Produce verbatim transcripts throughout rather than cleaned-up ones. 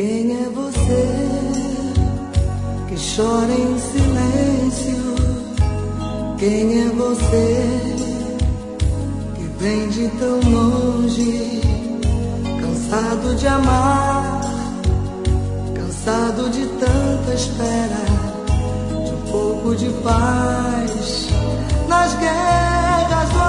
Quem é você que chora em silêncio? Quem é você que vem de tão longe, cansado de amar, cansado de tanta espera, de um pouco de paz nas guerras do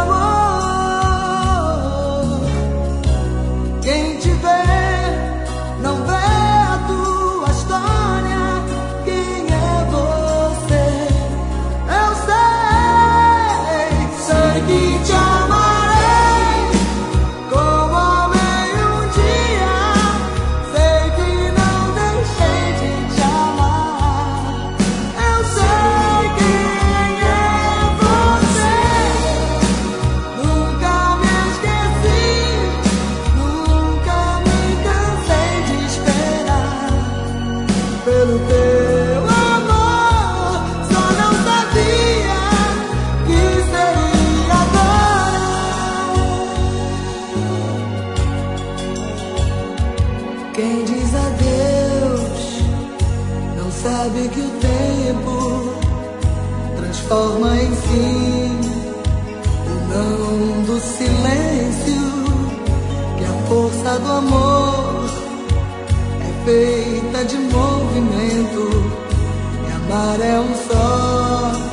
amor? Quem te vê não vê a tua história. Quem é você? Eu sei, sei que te amarei como amei um dia. Sei que não deixei de te amar. Eu sei quem é você. Nunca me esqueci, nunca me cansei de esperar pelo teu amor. Só não sabia que seria agora. Quem diz adeus não sabe que o tempo transforma em sim o não do silêncio, que a força do amor é feita de movimento, e amar é um só.